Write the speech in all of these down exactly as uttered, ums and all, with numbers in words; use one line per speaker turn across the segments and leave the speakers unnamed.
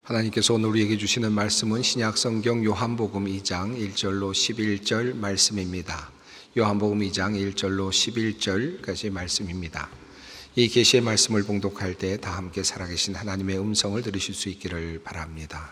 하나님께서 오늘 우리에게 주시는 말씀은 신약성경 요한복음 이 장 일 절로 십일 절 말씀입니다. 요한복음 이 장 일 절로 십일 절까지 말씀입니다. 이 계시의 말씀을 봉독할 때 다 함께 살아계신 하나님의 음성을 들으실 수 있기를 바랍니다.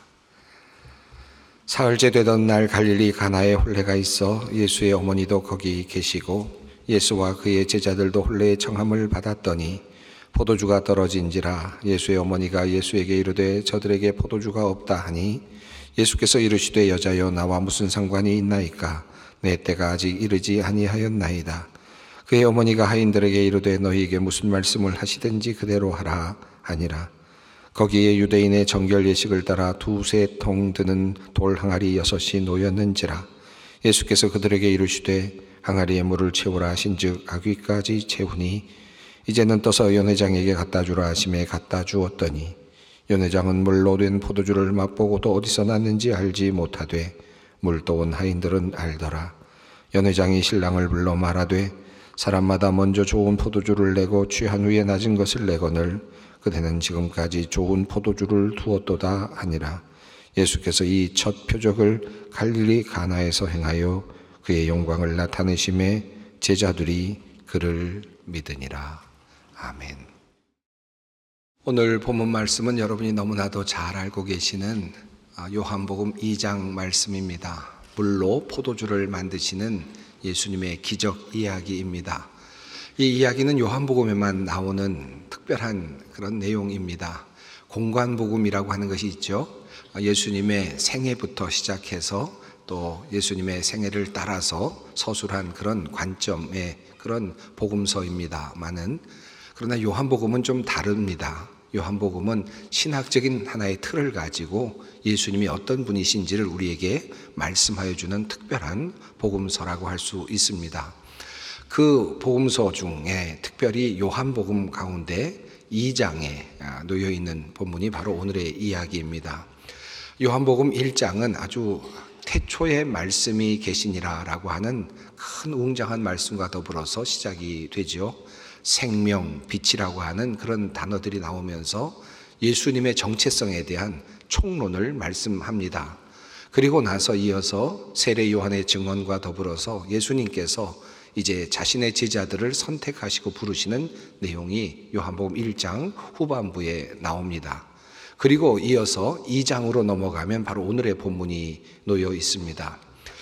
사흘째 되던 날 갈릴리 가나에 혼례가 있어 예수의 어머니도 거기 계시고 예수와 그의 제자들도 혼례의 청함을 받았더니 포도주가 떨어진지라 예수의 어머니가 예수에게 이르되 저들에게 포도주가 없다 하니 예수께서 이르시되 여자여 나와 무슨 상관이 있나이까 내 때가 아직 이르지 아니하였나이다. 그의 어머니가 하인들에게 이르되 너희에게 무슨 말씀을 하시든지 그대로 하라 하니라. 거기에 유대인의 정결 예식을 따라 두세 통 드는 돌 항아리 여섯이 놓였는지라. 예수께서 그들에게 이르시되 항아리에 물을 채우라 하신즉 아귀까지 채우니 이제는 떠서 연회장에게 갖다 주라 하심에 갖다 주었더니 연회장은 물로 된 포도주를 맛보고도 어디서 났는지 알지 못하되 물도 온 하인들은 알더라. 연회장이 신랑을 불러 말하되 사람마다 먼저 좋은 포도주를 내고 취한 후에 낮은 것을 내거늘 그대는 지금까지 좋은 포도주를 두었도다 하니라. 예수께서 이 첫 표적을 갈릴리 가나에서 행하여 그의 영광을 나타내심에 제자들이 그를 믿으니라. 아멘. 오늘 본문 말씀은 여러분이 너무나도 잘 알고 계시는 요한복음 이 장 말씀입니다. 물로 포도주를 만드시는 예수님의 기적 이야기입니다. 이 이야기는 요한복음에만 나오는 특별한 그런 내용입니다. 공관복음이라고 하는 것이 있죠. 예수님의 생애부터 시작해서 또 예수님의 생애를 따라서 서술한 그런 관점의 그런 복음서입니다만은 그러나 요한복음은 좀 다릅니다. 요한복음은 신학적인 하나의 틀을 가지고 예수님이 어떤 분이신지를 우리에게 말씀하여 주는 특별한 복음서라고 할 수 있습니다. 그 복음서 중에 특별히 요한복음 가운데 이 장에 놓여 있는 본문이 바로 오늘의 이야기입니다. 요한복음 일 장은 아주 태초에 말씀이 계시니라 라고 하는 큰 웅장한 말씀과 더불어서 시작이 되죠. 생명, 빛이라고 하는 그런 단어들이 나오면서 예수님의 정체성에 대한 총론을 말씀합니다. 그리고 나서 이어서 세례 요한의 증언과 더불어서 예수님께서 이제 자신의 제자들을 선택하시고 부르시는 내용이 요한복음 일 장 후반부에 나옵니다. 그리고 이어서 이 장으로 넘어가면 바로 오늘의 본문이 놓여 있습니다.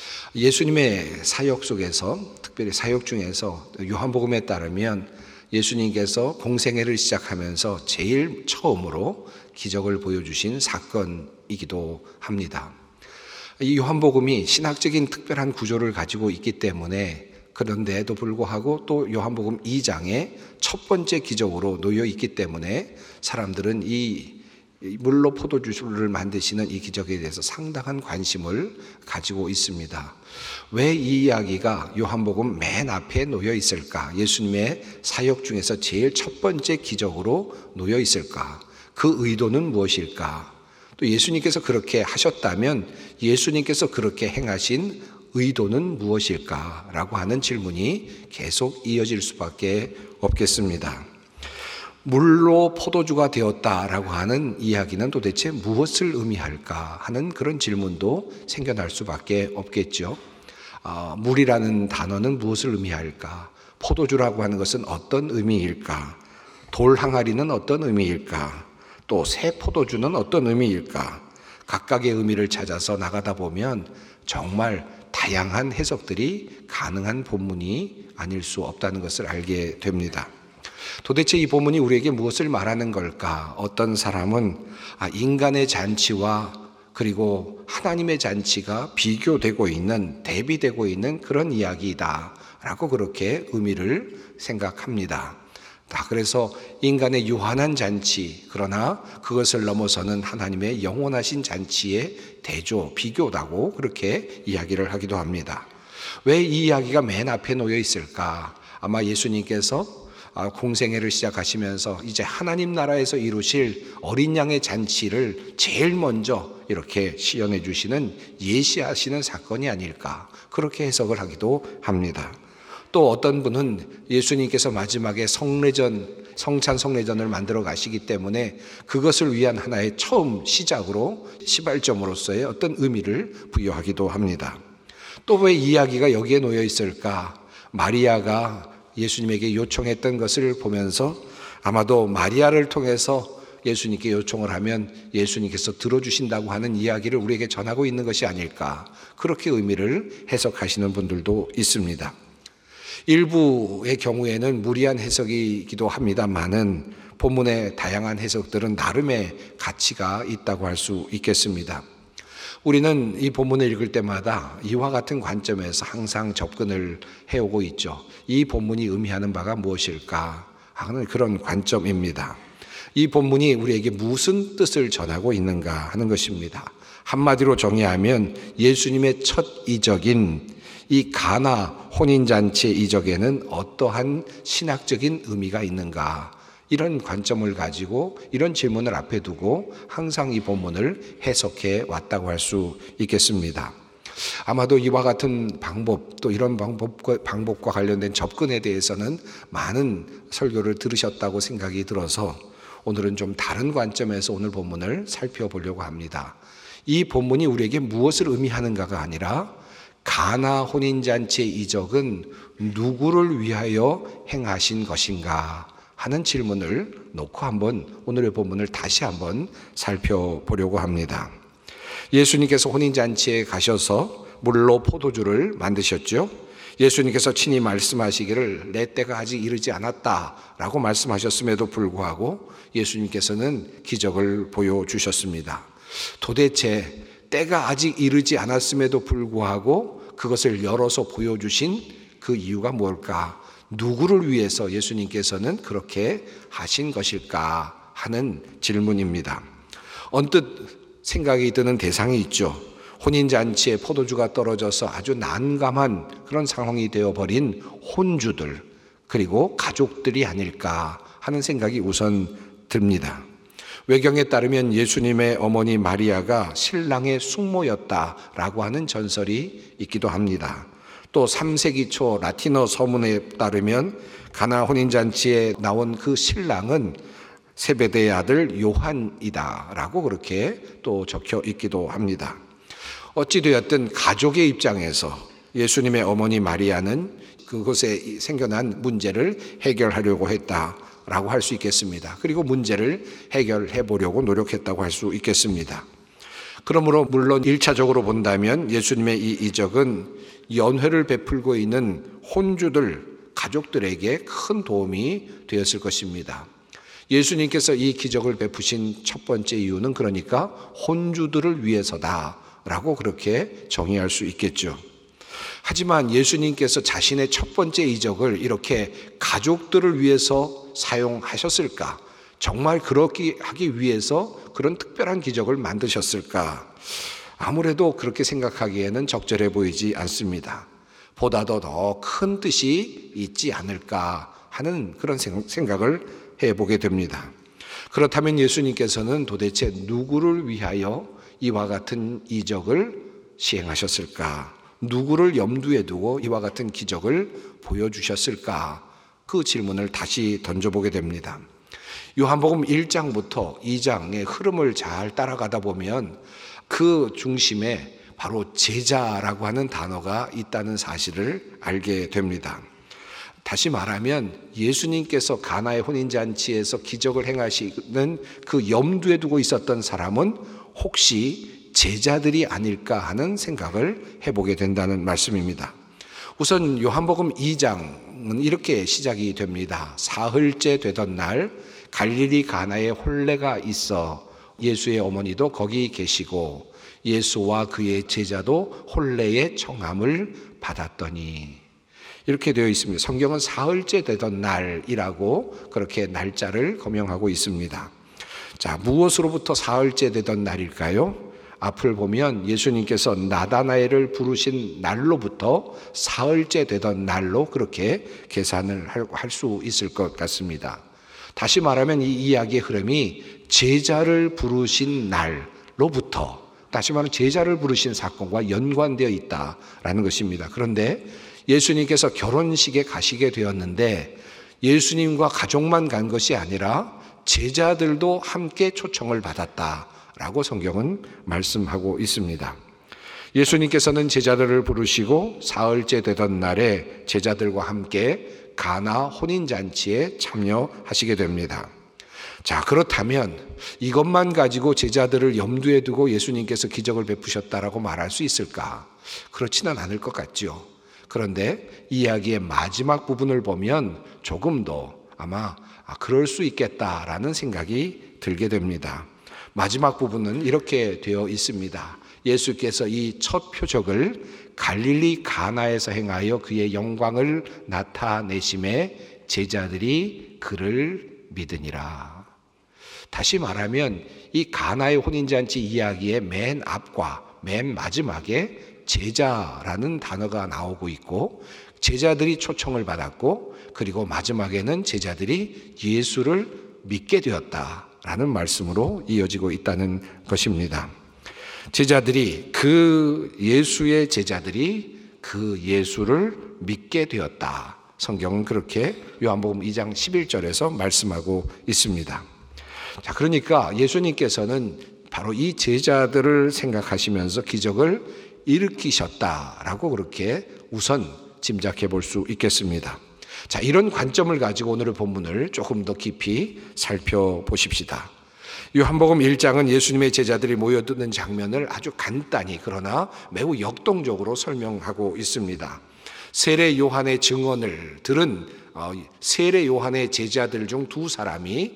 예수님의 사역 속에서 특별히 사역 중에서 요한복음에 따르면 예수님께서 공생애를 시작하면서 제일 처음으로 기적을 보여주신 사건이기도 합니다. 이 요한복음이 신학적인 특별한 구조를 가지고 있기 때문에 그런데도 불구하고 또 요한복음 이 장의 첫 번째 기적으로 놓여 있기 때문에 사람들은 이 물로 포도주를 만드시는 이 기적에 대해서 상당한 관심을 가지고 있습니다. 왜 이 이야기가 요한복음 맨 앞에 놓여 있을까? 예수님의 사역 중에서 제일 첫 번째 기적으로 놓여 있을까? 그 의도는 무엇일까? 또 예수님께서 그렇게 하셨다면 예수님께서 그렇게 행하신 의도는 무엇일까? 라고 하는 질문이 계속 이어질 수밖에 없겠습니다. 물로 포도주가 되었다라고 하는 이야기는 도대체 무엇을 의미할까 하는 그런 질문도 생겨날 수밖에 없겠죠. 어, 물이라는 단어는 무엇을 의미할까? 포도주라고 하는 것은 어떤 의미일까? 돌 항아리는 어떤 의미일까? 또 새 포도주는 어떤 의미일까? 각각의 의미를 찾아서 나가다 보면 정말 다양한 해석들이 가능한 본문이 아닐 수 없다는 것을 알게 됩니다. 도대체 이 본문이 우리에게 무엇을 말하는 걸까? 어떤 사람은 인간의 잔치와 그리고 하나님의 잔치가 비교되고 있는, 대비되고 있는 그런 이야기이다 라고 그렇게 의미를 생각합니다. 그래서 인간의 유한한 잔치, 그러나 그것을 넘어서는 하나님의 영원하신 잔치의 대조, 비교다고 그렇게 이야기를 하기도 합니다. 왜 이 이야기가 맨 앞에 놓여 있을까? 아마 예수님께서 공생애를 시작하시면서 이제 하나님 나라에서 이루실 어린 양의 잔치를 제일 먼저 이렇게 시연해 주시는, 예시하시는 사건이 아닐까 그렇게 해석을 하기도 합니다. 또 어떤 분은 예수님께서 마지막에 성례전 성찬 성례전을 만들어 가시기 때문에 그것을 위한 하나의 처음 시작으로 시발점으로서의 어떤 의미를 부여하기도 합니다. 또 왜 이야기가 여기에 놓여 있을까? 마리아가 예수님에게 요청했던 것을 보면서 아마도 마리아를 통해서 예수님께 요청을 하면 예수님께서 들어주신다고 하는 이야기를 우리에게 전하고 있는 것이 아닐까, 그렇게 의미를 해석하시는 분들도 있습니다. 일부의 경우에는 무리한 해석이기도 합니다만은 본문의 다양한 해석들은 나름의 가치가 있다고 할 수 있겠습니다. 우리는 이 본문을 읽을 때마다 이와 같은 관점에서 항상 접근을 해오고 있죠. 이 본문이 의미하는 바가 무엇일까 하는 그런 관점입니다. 이 본문이 우리에게 무슨 뜻을 전하고 있는가 하는 것입니다. 한마디로 정의하면 예수님의 첫 이적인 이 가나 혼인잔치의 이적에는 어떠한 신학적인 의미가 있는가, 이런 관점을 가지고 이런 질문을 앞에 두고 항상 이 본문을 해석해 왔다고 할 수 있겠습니다. 아마도 이와 같은 방법, 또 이런 방법과, 방법과 관련된 접근에 대해서는 많은 설교를 들으셨다고 생각이 들어서 오늘은 좀 다른 관점에서 오늘 본문을 살펴보려고 합니다. 이 본문이 우리에게 무엇을 의미하는가가 아니라 가나 혼인잔치의 이적은 누구를 위하여 행하신 것인가 하는 질문을 놓고 한번 오늘의 본문을 다시 한번 살펴보려고 합니다. 예수님께서 혼인잔치에 가셔서 물로 포도주를 만드셨죠. 예수님께서 친히 말씀하시기를 내 때가 아직 이르지 않았다라고 말씀하셨음에도 불구하고 예수님께서는 기적을 보여주셨습니다. 도대체 때가 아직 이르지 않았음에도 불구하고 그것을 열어서 보여주신 그 이유가 뭘까? 누구를 위해서 예수님께서는 그렇게 하신 것일까 하는 질문입니다. 언뜻 생각이 드는 대상이 있죠. 혼인잔치에 포도주가 떨어져서 아주 난감한 그런 상황이 되어버린 혼주들, 그리고 가족들이 아닐까 하는 생각이 우선 듭니다. 외경에 따르면 예수님의 어머니 마리아가 신랑의 숙모였다라고 하는 전설이 있기도 합니다. 또 삼 세기 초 라틴어 서문에 따르면 가나 혼인잔치에 나온 그 신랑은 세베대의 아들 요한이다라고 그렇게 또 적혀 있기도 합니다. 어찌되었든 가족의 입장에서 예수님의 어머니 마리아는 그곳에 생겨난 문제를 해결하려고 했다라고 할 수 있겠습니다. 그리고 문제를 해결해 보려고 노력했다고 할 수 있겠습니다. 그러므로 물론 일차적으로 본다면 예수님의 이 이적은 연회를 베풀고 있는 혼주들, 가족들에게 큰 도움이 되었을 것입니다. 예수님께서 이 기적을 베푸신 첫 번째 이유는 그러니까 혼주들을 위해서다라고 그렇게 정의할 수 있겠죠. 하지만 예수님께서 자신의 첫 번째 이적을 이렇게 가족들을 위해서 사용하셨을까? 정말 그렇게 하기 위해서 그런 특별한 기적을 만드셨을까? 아무래도 그렇게 생각하기에는 적절해 보이지 않습니다. 보다도 더 큰 뜻이 있지 않을까 하는 그런 생각을 해보게 됩니다. 그렇다면 예수님께서는 도대체 누구를 위하여 이와 같은 이적을 시행하셨을까? 누구를 염두에 두고 이와 같은 기적을 보여주셨을까? 그 질문을 다시 던져보게 됩니다. 요한복음 일 장부터 이 장의 흐름을 잘 따라가다 보면 그 중심에 바로 제자라고 하는 단어가 있다는 사실을 알게 됩니다. 다시 말하면 예수님께서 가나의 혼인잔치에서 기적을 행하시는 그 염두에 두고 있었던 사람은 혹시 제자들이 아닐까 하는 생각을 해보게 된다는 말씀입니다. 우선 요한복음 이 장은 이렇게 시작이 됩니다. 사흘째 되던 날 갈릴리 가나에 혼례가 있어 예수의 어머니도 거기 계시고 예수와 그의 제자도 혼례의 청함을 받았더니, 이렇게 되어 있습니다. 성경은 사흘째 되던 날이라고 그렇게 날짜를 거명하고 있습니다. 자, 무엇으로부터 사흘째 되던 날일까요? 앞을 보면 예수님께서 나다나엘을 부르신 날로부터 사흘째 되던 날로 그렇게 계산을 할 수 있을 것 같습니다. 다시 말하면 이 이야기의 흐름이 제자를 부르신 날로부터, 다시 말하면 제자를 부르신 사건과 연관되어 있다라는 것입니다. 그런데 예수님께서 결혼식에 가시게 되었는데 예수님과 가족만 간 것이 아니라 제자들도 함께 초청을 받았다라고 성경은 말씀하고 있습니다. 예수님께서는 제자들을 부르시고 사흘째 되던 날에 제자들과 함께 가나 혼인잔치에 참여하시게 됩니다. 자, 그렇다면 이것만 가지고 제자들을 염두에 두고 예수님께서 기적을 베푸셨다라고 말할 수 있을까? 그렇지는 않을 것 같죠. 그런데 이야기의 마지막 부분을 보면 조금 더 아마 아, 그럴 수 있겠다라는 생각이 들게 됩니다. 마지막 부분은 이렇게 되어 있습니다. 예수께서 이 첫 표적을 갈릴리 가나에서 행하여 그의 영광을 나타내심에 제자들이 그를 믿으니라. 다시 말하면 이 가나의 혼인잔치 이야기의 맨 앞과 맨 마지막에 제자라는 단어가 나오고 있고 제자들이 초청을 받았고 그리고 마지막에는 제자들이 예수를 믿게 되었다라는 말씀으로 이어지고 있다는 것입니다. 제자들이 그 예수의 제자들이 그 예수를 믿게 되었다. 성경은 그렇게 요한복음 이 장 십일 절에서 말씀하고 있습니다. 자, 그러니까 예수님께서는 바로 이 제자들을 생각하시면서 기적을 일으키셨다라고 그렇게 우선 짐작해 볼 수 있겠습니다. 자, 이런 관점을 가지고 오늘의 본문을 조금 더 깊이 살펴보십시다. 요한복음 일 장은 예수님의 제자들이 모여드는 장면을 아주 간단히 그러나 매우 역동적으로 설명하고 있습니다. 세례 요한의 증언을 들은 세례 요한의 제자들 중 두 사람이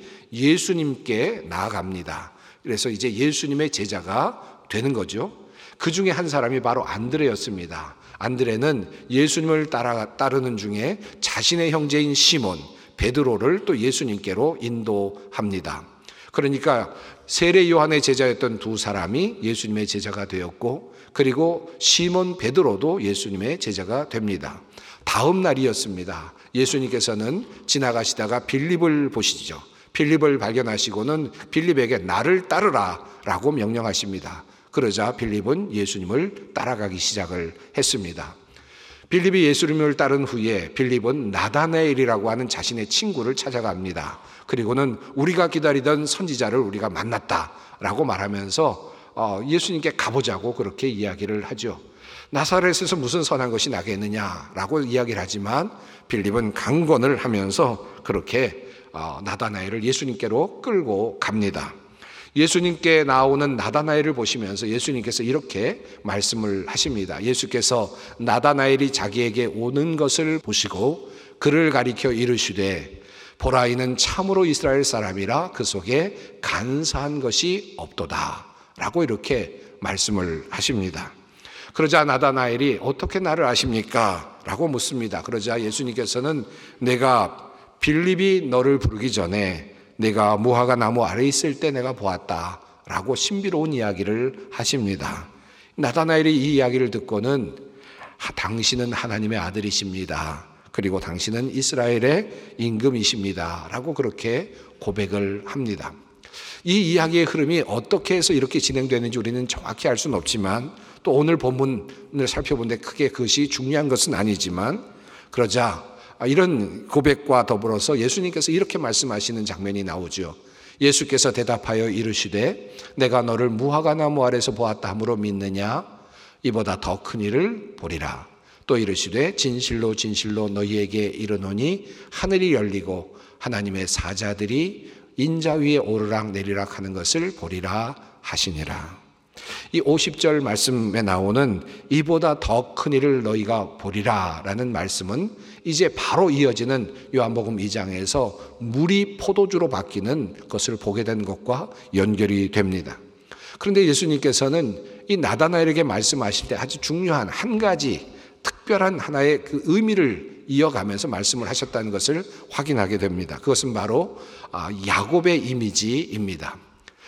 예수님께 나아갑니다. 그래서 이제 예수님의 제자가 되는 거죠. 그 중에 한 사람이 바로 안드레였습니다. 안드레는 예수님을 따라, 따르는 중에 자신의 형제인 시몬, 베드로를 또 예수님께로 인도합니다. 그러니까 세례 요한의 제자였던 두 사람이 예수님의 제자가 되었고 그리고 시몬 베드로도 예수님의 제자가 됩니다. 다음 날이었습니다. 예수님께서는 지나가시다가 빌립을 보시죠. 빌립을 발견하시고는 빌립에게 나를 따르라 라고 명령하십니다. 그러자 빌립은 예수님을 따라가기 시작을 했습니다. 빌립이 예수님을 따른 후에 빌립은 나다나엘이라고 하는 자신의 친구를 찾아갑니다. 그리고는 우리가 기다리던 선지자를 우리가 만났다라고 말하면서 예수님께 가보자고 그렇게 이야기를 하죠. 나사렛에서 무슨 선한 것이 나겠느냐라고 이야기를 하지만 빌립은 강권을 하면서 그렇게 나다나엘을 예수님께로 끌고 갑니다. 예수님께 나오는 나다나엘을 보시면서 예수님께서 이렇게 말씀을 하십니다. 예수께서 나다나엘이 자기에게 오는 것을 보시고 그를 가리켜 이르시되 보라 이는 참으로 이스라엘 사람이라 그 속에 간사한 것이 없도다 라고 이렇게 말씀을 하십니다. 그러자 나다나엘이 어떻게 나를 아십니까? 라고 묻습니다. 그러자 예수님께서는 내가 빌립이 너를 부르기 전에 내가 무화과 나무 아래 있을 때 내가 보았다 라고 신비로운 이야기를 하십니다. 나다나엘이 이 이야기를 듣고는 당신은 하나님의 아들이십니다. 그리고 당신은 이스라엘의 임금이십니다 라고 그렇게 고백을 합니다. 이 이야기의 흐름이 어떻게 해서 이렇게 진행되는지 우리는 정확히 알 수는 없지만 또 오늘 본문을 살펴보는데 크게 그것이 중요한 것은 아니지만 그러자 이런 고백과 더불어서 예수님께서 이렇게 말씀하시는 장면이 나오죠. 예수께서 대답하여 이르시되 내가 너를 무화과 나무 아래서 보았다 함으로 믿느냐? 이보다 더 큰 일을 보리라. 또 이르시되 진실로 진실로 너희에게 이르노니 하늘이 열리고 하나님의 사자들이 인자 위에 오르락 내리락 하는 것을 보리라 하시니라. 이 오십 절 말씀에 나오는 이보다 더 큰 일을 너희가 보리라 라는 말씀은 이제 바로 이어지는 요한복음 이 장에서 물이 포도주로 바뀌는 것을 보게 된 것과 연결이 됩니다. 그런데 예수님께서는 이 나다나엘에게 말씀하실 때 아주 중요한 한 가지 특별한 하나의 그 의미를 이어가면서 말씀을 하셨다는 것을 확인하게 됩니다. 그것은 바로 야곱의 이미지입니다.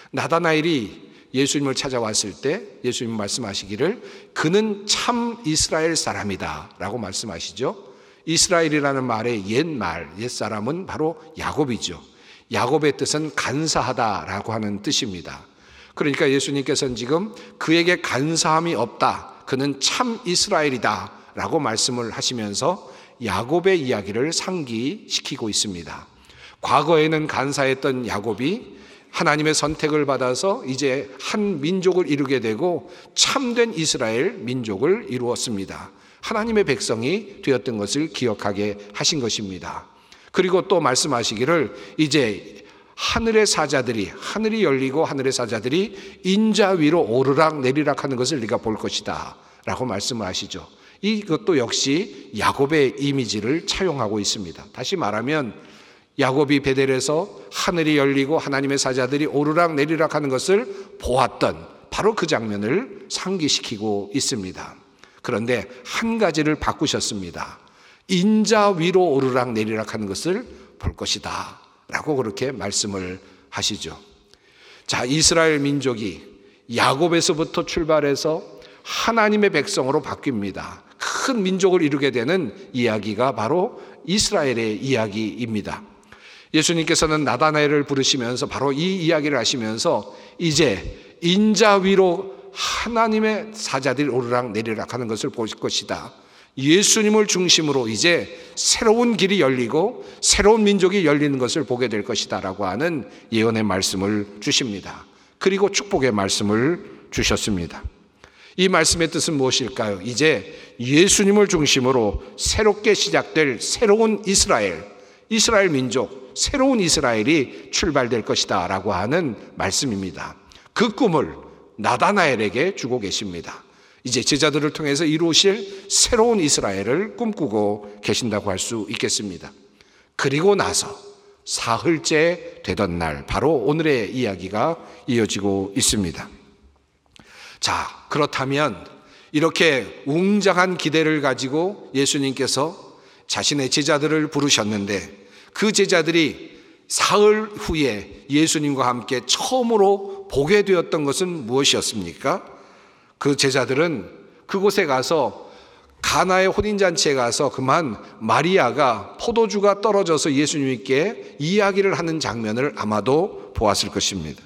나다나엘이 예수님을 찾아왔을 때 예수님 말씀하시기를 그는 참 이스라엘 사람이다 라고 말씀하시죠. 이스라엘이라는 말의 옛말, 옛사람은 바로 야곱이죠. 야곱의 뜻은 간사하다라고 하는 뜻입니다. 그러니까 예수님께서는 지금 그에게 간사함이 없다. 그는 참 이스라엘이다 라고 말씀을 하시면서 야곱의 이야기를 상기시키고 있습니다. 과거에는 간사했던 야곱이 하나님의 선택을 받아서 이제 한 민족을 이루게 되고 참된 이스라엘 민족을 이루었습니다. 하나님의 백성이 되었던 것을 기억하게 하신 것입니다. 그리고 또 말씀하시기를 이제 하늘의 사자들이, 하늘이 열리고 하늘의 사자들이 인자 위로 오르락 내리락 하는 것을 네가 볼 것이다 라고 말씀을 하시죠. 이것도 역시 야곱의 이미지를 차용하고 있습니다. 다시 말하면 야곱이 베델에서 하늘이 열리고 하나님의 사자들이 오르락 내리락 하는 것을 보았던 바로 그 장면을 상기시키고 있습니다. 그런데 한 가지를 바꾸셨습니다. 인자 위로 오르락 내리락 하는 것을 볼 것이다 라고 그렇게 말씀을 하시죠. 자, 이스라엘 민족이 야곱에서부터 출발해서 하나님의 백성으로 바뀝니다. 큰 민족을 이루게 되는 이야기가 바로 이스라엘의 이야기입니다. 예수님께서는 나다나엘을 부르시면서 바로 이 이야기를 하시면서 이제 인자 위로 하나님의 사자들이 오르락 내리락 하는 것을 보실 것이다. 예수님을 중심으로 이제 새로운 길이 열리고 새로운 민족이 열리는 것을 보게 될 것이다 라고 하는 예언의 말씀을 주십니다. 그리고 축복의 말씀을 주셨습니다. 이 말씀의 뜻은 무엇일까요? 이제 예수님을 중심으로 새롭게 시작될 새로운 이스라엘, 이스라엘 민족, 새로운 이스라엘이 출발될 것이다 라고 하는 말씀입니다. 그 꿈을 나다나엘에게 주고 계십니다. 이제 제자들을 통해서 이루실 새로운 이스라엘을 꿈꾸고 계신다고 할 수 있겠습니다. 그리고 나서 사흘째 되던 날, 바로 오늘의 이야기가 이어지고 있습니다. 자, 그렇다면 이렇게 웅장한 기대를 가지고 예수님께서 자신의 제자들을 부르셨는데 그 제자들이 사흘 후에 예수님과 함께 처음으로 보게 되었던 것은 무엇이었습니까? 그 제자들은 그곳에 가서 가나의 혼인잔치에 가서 그만 마리아가 포도주가 떨어져서 예수님께 이야기를 하는 장면을 아마도 보았을 것입니다.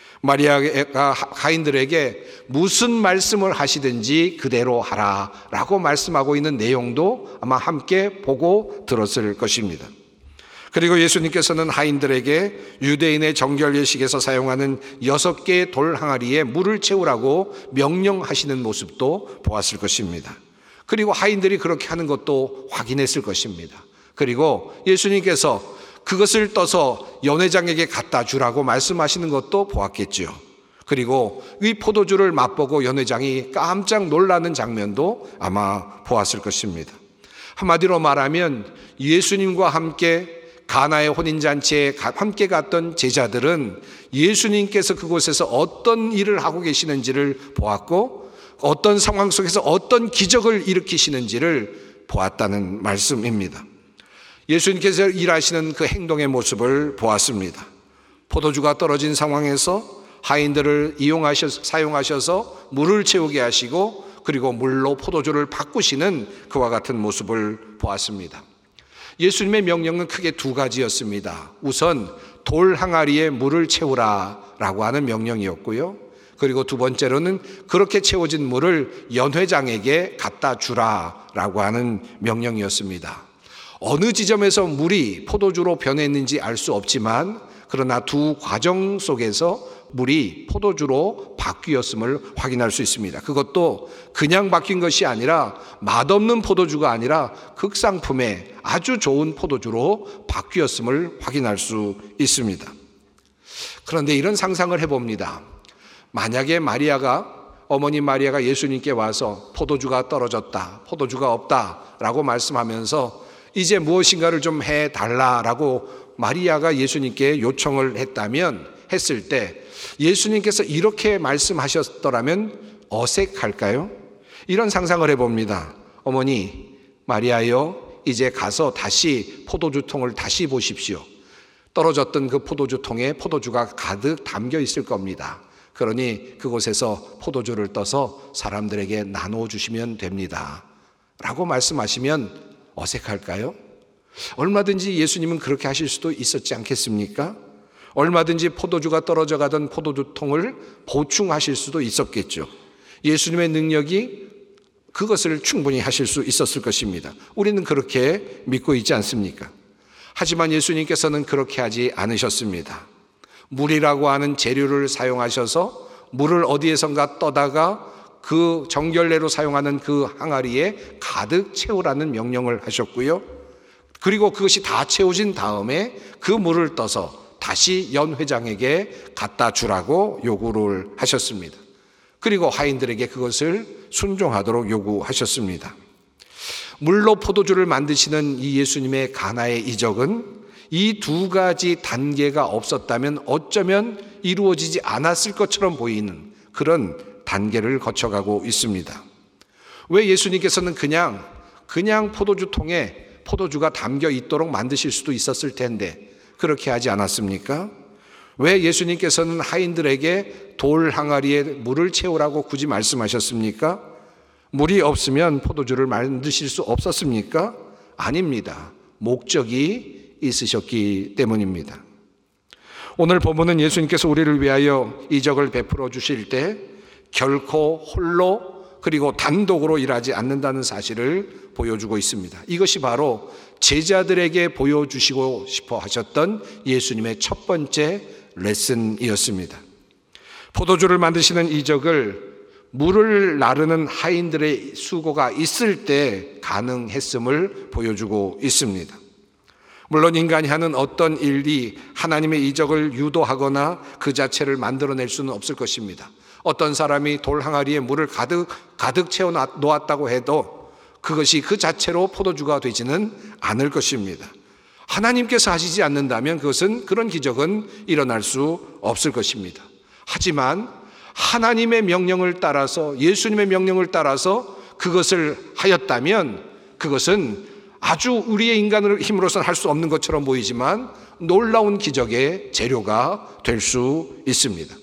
마리아가 하인들에게 무슨 말씀을 하시든지 그대로 하라 라고 말씀하고 있는 내용도 아마 함께 보고 들었을 것입니다. 그리고 예수님께서는 하인들에게 유대인의 정결 예식에서 사용하는 여섯 개의 돌 항아리에 물을 채우라고 명령하시는 모습도 보았을 것입니다. 그리고 하인들이 그렇게 하는 것도 확인했을 것입니다. 그리고 예수님께서 그것을 떠서 연회장에게 갖다 주라고 말씀하시는 것도 보았겠죠. 그리고 이 포도주를 맛보고 연회장이 깜짝 놀라는 장면도 아마 보았을 것입니다. 한마디로 말하면 예수님과 함께 가나의 혼인잔치에 함께 갔던 제자들은 예수님께서 그곳에서 어떤 일을 하고 계시는지를 보았고 어떤 상황 속에서 어떤 기적을 일으키시는지를 보았다는 말씀입니다. 예수님께서 일하시는 그 행동의 모습을 보았습니다. 포도주가 떨어진 상황에서 하인들을 이용하셔서 사용하셔서 물을 채우게 하시고 그리고 물로 포도주를 바꾸시는 그와 같은 모습을 보았습니다. 예수님의 명령은 크게 두 가지였습니다. 우선 돌 항아리에 물을 채우라 라고 하는 명령이었고요. 그리고 두 번째로는 그렇게 채워진 물을 연회장에게 갖다 주라 라고 하는 명령이었습니다. 어느 지점에서 물이 포도주로 변했는지 알 수 없지만 그러나 두 과정 속에서 물이 포도주로 바뀌었음을 확인할 수 있습니다. 그것도 그냥 바뀐 것이 아니라 맛없는 포도주가 아니라 극상품의 아주 좋은 포도주로 바뀌었음을 확인할 수 있습니다. 그런데 이런 상상을 해봅니다. 만약에 마리아가 어머니 마리아가 예수님께 와서 포도주가 떨어졌다, 포도주가 없다라고 말씀하면서 이제 무엇인가를 좀 해달라라고 마리아가 예수님께 요청을 했다면 했을 때 예수님께서 이렇게 말씀하셨더라면 어색할까요? 이런 상상을 해봅니다. 어머니 마리아여, 이제 가서 다시 포도주통을 다시 보십시오. 떨어졌던 그 포도주통에 포도주가 가득 담겨 있을 겁니다. 그러니 그곳에서 포도주를 떠서 사람들에게 나눠주시면 됩니다 라고 말씀하시면 어색할까요? 얼마든지 예수님은 그렇게 하실 수도 있었지 않겠습니까? 얼마든지 포도주가 떨어져 가던 포도주통을 보충하실 수도 있었겠죠. 예수님의 능력이 그것을 충분히 하실 수 있었을 것입니다. 우리는 그렇게 믿고 있지 않습니까? 하지만 예수님께서는 그렇게 하지 않으셨습니다. 물이라고 하는 재료를 사용하셔서 물을 어디에선가 떠다가 그 정결례로 사용하는 그 항아리에 가득 채우라는 명령을 하셨고요. 그리고 그것이 다 채워진 다음에 그 물을 떠서 다시 연회장에게 갖다 주라고 요구를 하셨습니다. 그리고 하인들에게 그것을 순종하도록 요구하셨습니다. 물로 포도주를 만드시는 이 예수님의 가나의 이적은 이 두 가지 단계가 없었다면 어쩌면 이루어지지 않았을 것처럼 보이는 그런 단계를 거쳐가고 있습니다. 왜 예수님께서는 그냥 그냥 포도주통에 포도주가 담겨 있도록 만드실 수도 있었을 텐데 그렇게 하지 않았습니까? 왜 예수님께서는 하인들에게 돌 항아리에 물을 채우라고 굳이 말씀하셨습니까? 물이 없으면 포도주를 만드실 수 없었습니까? 아닙니다. 목적이 있으셨기 때문입니다. 오늘 본문은 예수님께서 우리를 위하여 이적을 베풀어 주실 때 결코 홀로 그리고 단독으로 일하지 않는다는 사실을 보여주고 있습니다. 이것이 바로 제자들에게 보여주시고 싶어 하셨던 예수님의 첫 번째 레슨이었습니다. 포도주를 만드시는 이적을 물을 나르는 하인들의 수고가 있을 때 가능했음을 보여주고 있습니다. 물론 인간이 하는 어떤 일이 하나님의 이적을 유도하거나 그 자체를 만들어낼 수는 없을 것입니다. 어떤 사람이 돌 항아리에 물을 가득 가득 채워 놓았다고 해도 그것이 그 자체로 포도주가 되지는 않을 것입니다. 하나님께서 하시지 않는다면 그것은 그런 기적은 일어날 수 없을 것입니다. 하지만 하나님의 명령을 따라서 예수님의 명령을 따라서 그것을 하였다면 그것은 아주 우리의 인간의 힘으로서는 할 수 없는 것처럼 보이지만 놀라운 기적의 재료가 될 수 있습니다.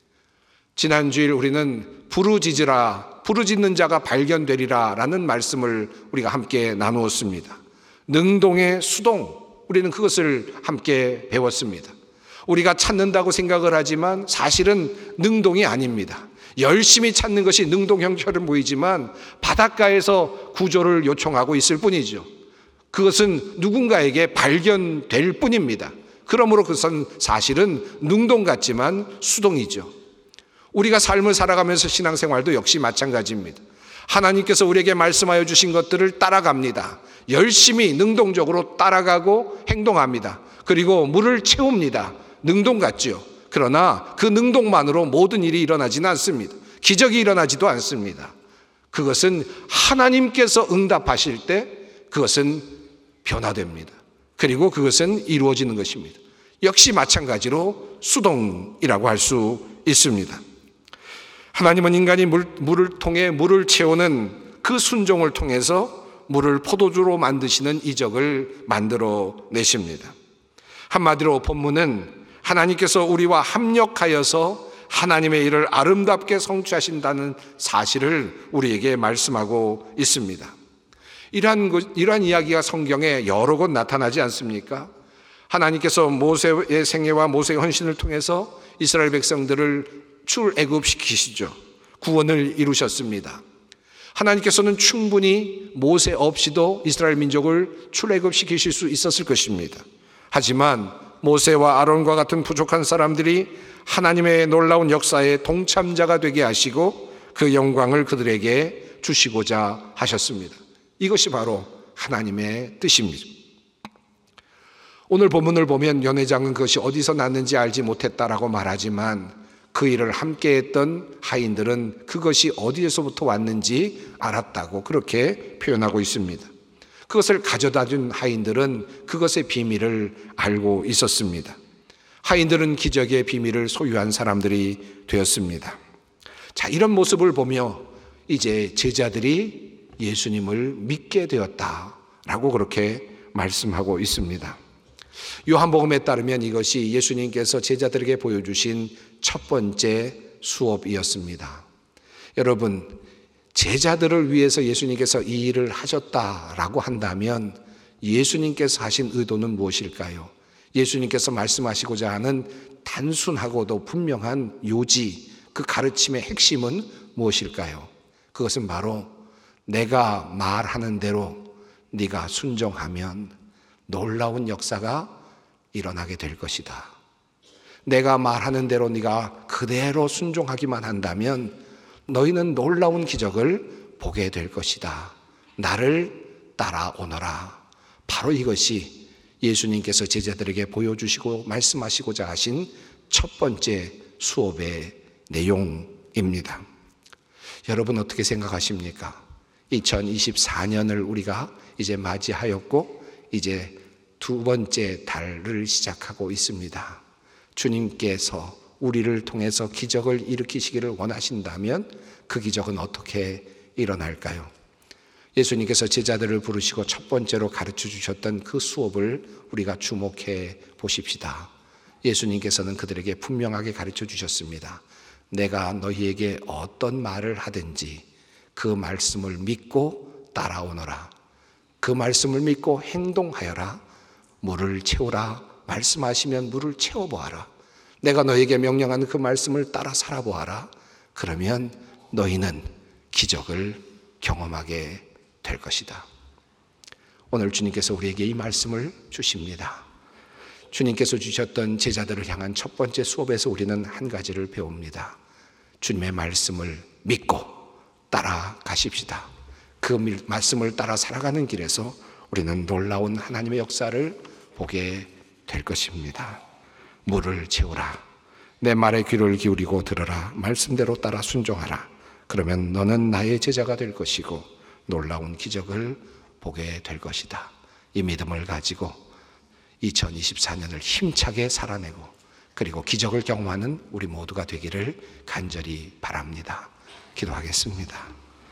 지난주일 우리는 부르짖으라, 부르짖는 자가 발견되리라 라는 말씀을 우리가 함께 나누었습니다. 능동의 수동, 우리는 그것을 함께 배웠습니다. 우리가 찾는다고 생각을 하지만 사실은 능동이 아닙니다. 열심히 찾는 것이 능동 형처럼 보이지만 바닷가에서 구조를 요청하고 있을 뿐이죠. 그것은 누군가에게 발견될 뿐입니다. 그러므로 그것은 사실은 능동 같지만 수동이죠. 우리가 삶을 살아가면서 신앙생활도 역시 마찬가지입니다. 하나님께서 우리에게 말씀하여 주신 것들을 따라갑니다. 열심히 능동적으로 따라가고 행동합니다. 그리고 물을 채웁니다. 능동 같죠. 그러나 그 능동만으로 모든 일이 일어나지는 않습니다. 기적이 일어나지도 않습니다. 그것은 하나님께서 응답하실 때 그것은 변화됩니다. 그리고 그것은 이루어지는 것입니다. 역시 마찬가지로 수동이라고 할 수 있습니다. 하나님은 인간이 물, 물을 통해 물을 채우는 그 순종을 통해서 물을 포도주로 만드시는 이적을 만들어 내십니다. 한마디로 본문은 하나님께서 우리와 합력하여서 하나님의 일을 아름답게 성취하신다는 사실을 우리에게 말씀하고 있습니다. 이러한, 이러한 이야기가 성경에 여러 곳 나타나지 않습니까? 하나님께서 모세의 생애와 모세의 헌신을 통해서 이스라엘 백성들을 출애굽시키시죠. 구원을 이루셨습니다. 하나님께서는 충분히 모세 없이도 이스라엘 민족을 출애굽시키실 수 있었을 것입니다. 하지만 모세와 아론과 같은 부족한 사람들이 하나님의 놀라운 역사의 동참자가 되게 하시고 그 영광을 그들에게 주시고자 하셨습니다. 이것이 바로 하나님의 뜻입니다. 오늘 본문을 보면 연회장은 그것이 어디서 났는지 알지 못했다라고 말하지만 그 일을 함께했던 하인들은 그것이 어디에서부터 왔는지 알았다고 그렇게 표현하고 있습니다. 그것을 가져다 준 하인들은 그것의 비밀을 알고 있었습니다. 하인들은 기적의 비밀을 소유한 사람들이 되었습니다. 자, 이런 모습을 보며 이제 제자들이 예수님을 믿게 되었다라고 그렇게 말씀하고 있습니다. 요한복음에 따르면 이것이 예수님께서 제자들에게 보여주신 첫 번째 수업이었습니다. 여러분, 제자들을 위해서 예수님께서 이 일을 하셨다라고 한다면 예수님께서 하신 의도는 무엇일까요? 예수님께서 말씀하시고자 하는 단순하고도 분명한 요지, 그 가르침의 핵심은 무엇일까요? 그것은 바로 내가 말하는 대로 네가 순종하면 놀라운 역사가 일어나게 될 것이다. 내가 말하는 대로 네가 그대로 순종하기만 한다면 너희는 놀라운 기적을 보게 될 것이다. 나를 따라오너라. 바로 이것이 예수님께서 제자들에게 보여주시고 말씀하시고자 하신 첫 번째 수업의 내용입니다. 여러분 어떻게 생각하십니까? 이천이십사 년을 우리가 이제 맞이하였고 이제 두 번째 달을 시작하고 있습니다. 주님께서 우리를 통해서 기적을 일으키시기를 원하신다면 그 기적은 어떻게 일어날까요? 예수님께서 제자들을 부르시고 첫 번째로 가르쳐 주셨던 그 수업을 우리가 주목해 보십시다. 예수님께서는 그들에게 분명하게 가르쳐 주셨습니다. 내가 너희에게 어떤 말을 하든지 그 말씀을 믿고 따라오너라. 그 말씀을 믿고 행동하여라. 물을 채우라. 말씀하시면 물을 채워보아라. 내가 너에게 명령한 그 말씀을 따라 살아보아라. 그러면 너희는 기적을 경험하게 될 것이다. 오늘 주님께서 우리에게 이 말씀을 주십니다. 주님께서 주셨던 제자들을 향한 첫 번째 수업에서 우리는 한 가지를 배웁니다. 주님의 말씀을 믿고 따라가십시다. 그 말씀을 따라 살아가는 길에서 우리는 놀라운 하나님의 역사를 보게 될 것입니다. 물을 채우라. 내 말에 귀를 기울이고 들으라. 말씀대로 따라 순종하라. 그러면 너는 나의 제자가 될 것이고 놀라운 기적을 보게 될 것이다. 이 믿음을 가지고 이천이십사 년을 힘차게 살아내고 그리고 기적을 경험하는 우리 모두가 되기를 간절히 바랍니다. 기도하겠습니다.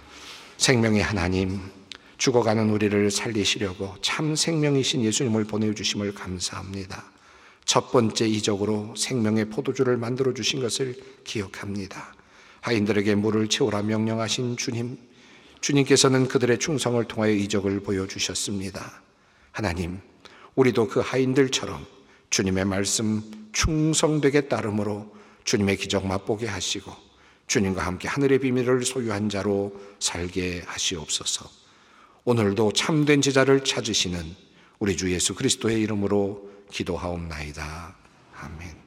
생명의 하나님, 죽어가는 우리를 살리시려고 참 생명이신 예수님을 보내주심을 감사합니다. 첫 번째 이적으로 생명의 포도주를 만들어 주신 것을 기억합니다. 하인들에게 물을 채우라 명령하신 주님, 주님께서는 그들의 충성을 통하여 이적을 보여주셨습니다. 하나님, 우리도 그 하인들처럼 주님의 말씀 충성되게 따름으로 주님의 기적 맛보게 하시고 주님과 함께 하늘의 비밀을 소유한 자로 살게 하시옵소서. 오늘도 참된 제자를 찾으시는 우리 주 예수 그리스도의 이름으로 기도하옵나이다. 아멘.